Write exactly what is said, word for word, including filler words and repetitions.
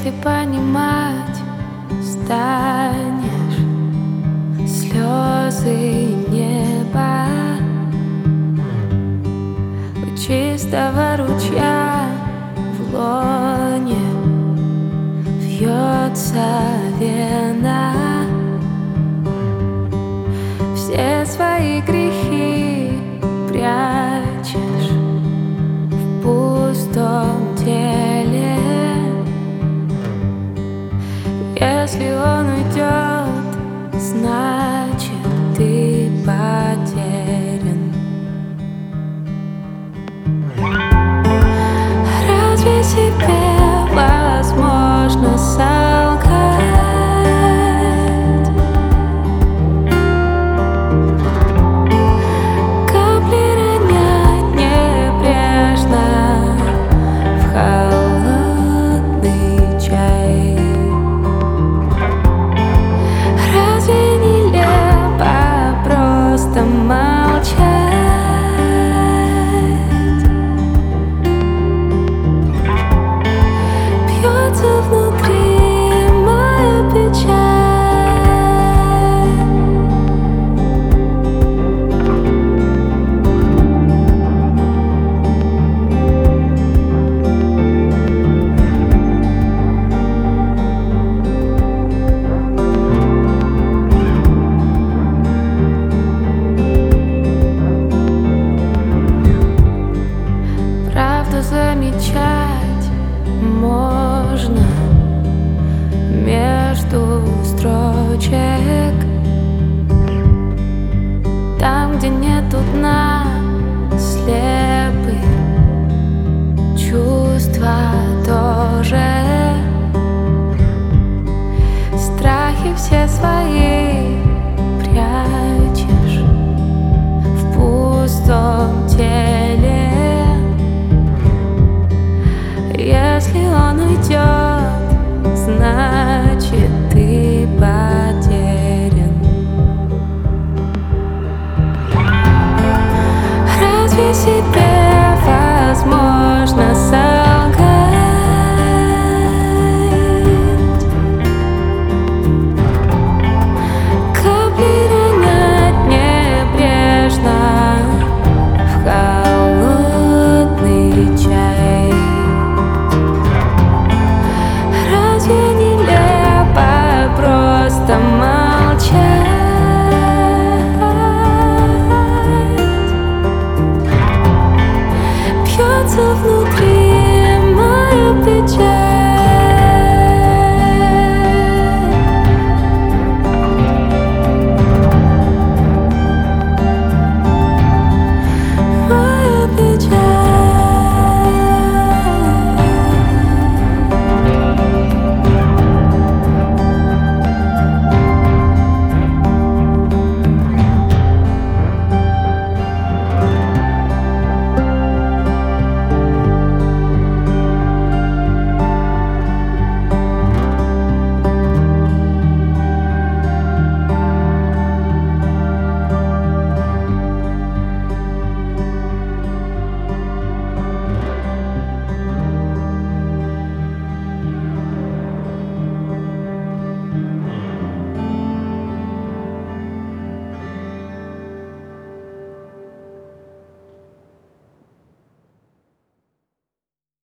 если понимать станешь слезы неба у чистого ручья в лоне вьется вена. Все свои грехи прячешь в пустом теле. Если он уйдет, значит ты потерян. Разве себе возможно солгать? Капли ронять небрежно в холодный чай. Разве нелепо просто молчать? Бьется внутри моя печаль. Правду замечать можно между строчек. Там, где нету дна, слепы чувства тоже. Страхи все свои